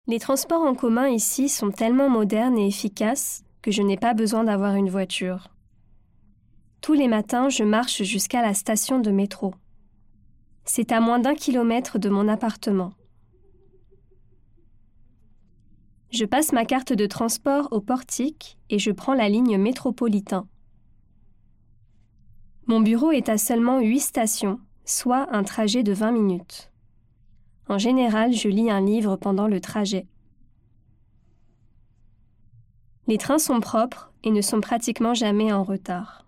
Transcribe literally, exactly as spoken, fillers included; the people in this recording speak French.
Les transports en commun ici sont tellement modernes et efficaces que je n'ai pas besoin d'avoir une voiture. Tous les matins, je marche jusqu'à la station de métro. C'est à moins d'un kilomètre de mon appartement. Je passe ma carte de transport au portique et je prends la ligne métropolitain. Mon bureau est à seulement huit stations, soit un trajet de vingt minutes. En général, je lis un livre pendant le trajet. Les trains sont propres et ne sont pratiquement jamais en retard.